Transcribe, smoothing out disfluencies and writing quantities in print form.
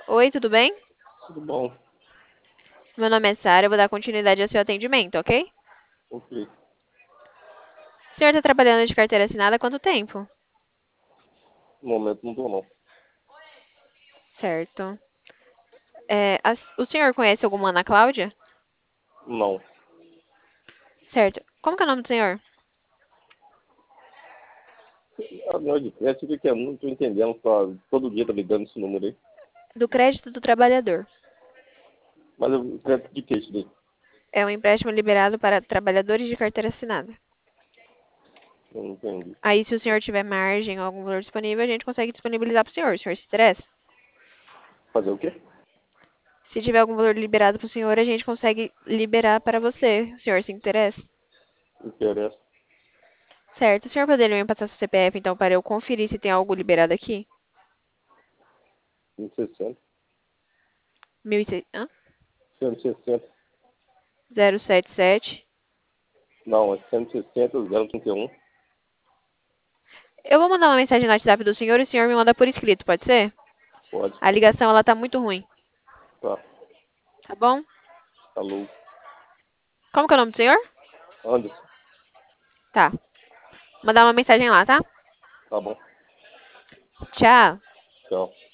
Oi, tudo bem? Tudo bom? Meu nome é Sara, eu vou dar continuidade ao seu atendimento, ok? Ok. O senhor está trabalhando de carteira assinada há quanto tempo? No momento não tô, não. Certo. O senhor conhece alguma Ana Cláudia? Não. Certo. Como que é o nome do senhor? A minha de crédito, o que é? Não tô entendendo. Todo dia tá ligando esse número aí. Do crédito do trabalhador. Mas o crédito de que isso daí? É um empréstimo liberado para trabalhadores de carteira assinada. Eu não entendi. Aí, se o senhor tiver margem ou algum valor disponível, a gente consegue disponibilizar para o senhor. O senhor se interessa? Fazer o quê? Se tiver algum valor liberado para o senhor, a gente consegue liberar para você. O senhor se interessa? Interessa. Certo. O senhor poderia me passar seu CPF, então, para eu conferir se tem algo liberado aqui? 160. 1.600. Hã? 160. 077. Não, é 160, 031. Eu vou mandar uma mensagem no WhatsApp do senhor e o senhor me manda por escrito, pode ser? Pode. A ligação, ela tá muito ruim, Tá. tá bom? Alô. Como que é o nome do senhor? Anderson. Tá. Mandar uma mensagem lá, tá? Tá bom. Tchau. Tchau.